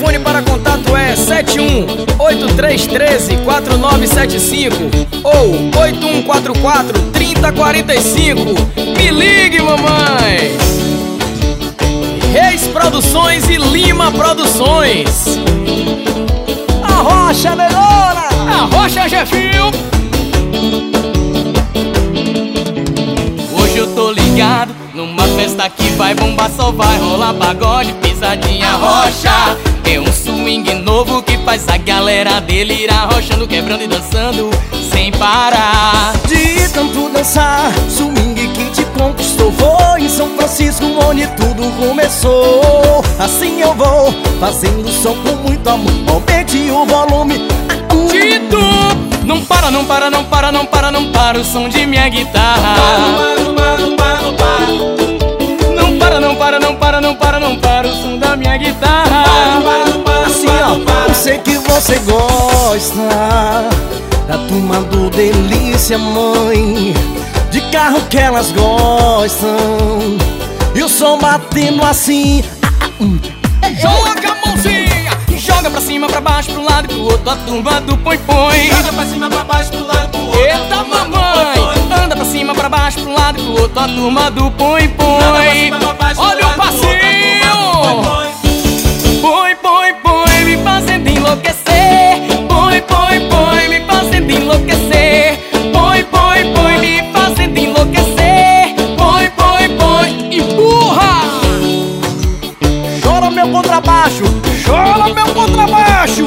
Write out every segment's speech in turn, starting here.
telefone para contato é 71-8313-4975 ou 8144-3045. Me ligue, mamãe! Reis Produções e Lima Produções. Arrocha, melhora! Arrocha, Jefinho! Hoje eu tô ligado numa festa que vai bombar, só vai rolar pagode, pisadinha, rocha. É um swing novo que faz a galera delirar, rochando, quebrando e dançando sem parar. De tanto dançar, swing que te conquistou. Foi em São Francisco onde tudo começou. Assim eu vou, fazendo som com muito amor. Aumente o volume. Tito! Não para, não para, não para, não para, não para o som de minha guitarra. Não para, não para, não para. Não para, não para, não para, não para, não para o som da minha guitarra. Assim ó, eu sei que você gosta da turma do Delícia, mãe, de carro que elas gostam, e o som batendo assim. Joga a mãozinha, joga pra cima, pra baixo, pro lado e pro outro, a turma do põe-põe. Joga pra cima, pra baixo, pro lado, pro outro. Eita, mamãe! Anda pra cima, pra baixo, pro lado e pro outro, a turma do põe-põe. Olha o passinho! Põe, põe, põe, me fazendo enlouquecer. Põe, põe, põe, me fazendo enlouquecer. Põe, põe, põe, me fazendo enlouquecer. Põe, põe, põe, empurra! Chora meu contrabaixo, chora meu contrabaixo.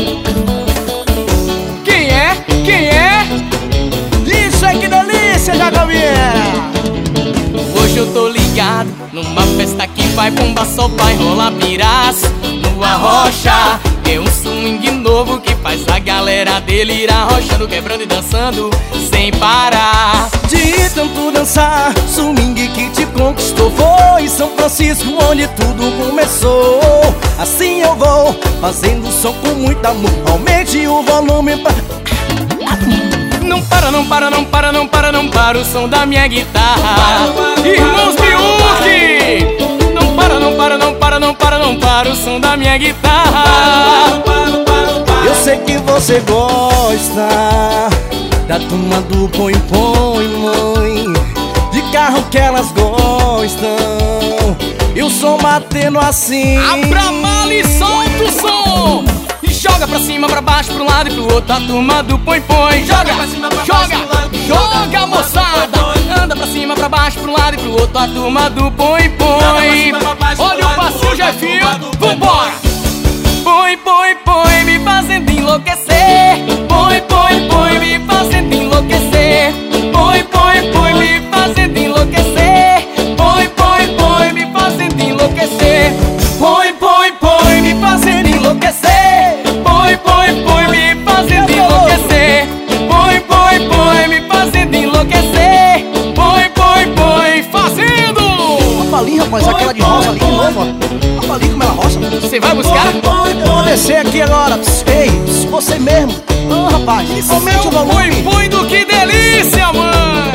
Quem é? Quem é? Isso é que delícia, Jacaviera. Hoje eu tô ligado numa festa que vai bombar, só vai rolar piraço no Arrocha. É um swing novo que faz a galera delirar, rochando, quebrando e dançando sem parar. De tanto dançar, swing que te conquistou. Foi em São Francisco onde tudo começou. Assim eu vou, fazendo som com muito amor. Aumente o volume pra... Não para, não para, não para, não para, não para o som da minha guitarra. Irmãos Biuki! Não para, não para, não para, não para, não para o som da minha guitarra. Eu sei que você gosta da turma do põe-põe, mãe, de carro que elas gostam, e o som batendo assim. Abra a mala e solta o som! Joga pra cima, pra baixo, pro lado e pro outro, a turma do põe-põe. Joga, joga, joga, moçada. Anda pra cima, pra baixo, pro lado e pro outro, a turma do põe-põe. Olha o passinho, Jefinho, vambora! Põe, põe, põe, me fazendo enlouquecer. Põe, põe, põe, me fazendo enlouquecer. Põe, põe, põe, me fazendo enlouquecer. Põe, põe, põe, me fazendo enlouquecer. Põe, põe, põe, me fazendo enlouquecer. Põe, põe, põe, me fazendo enlouquecer. Põe, põe, põe, me fazendo enlouquecer. Põe, põe, põe, fazendo. Opa ali, rapaz, aquela de rosa ali de novo, ó. Opa ali como ela roça. Você vai buscar? Eu vou descer aqui agora. Ei, você mesmo. Ô, rapaz, aumente o volume. Põe, põe do que delícia, mãe.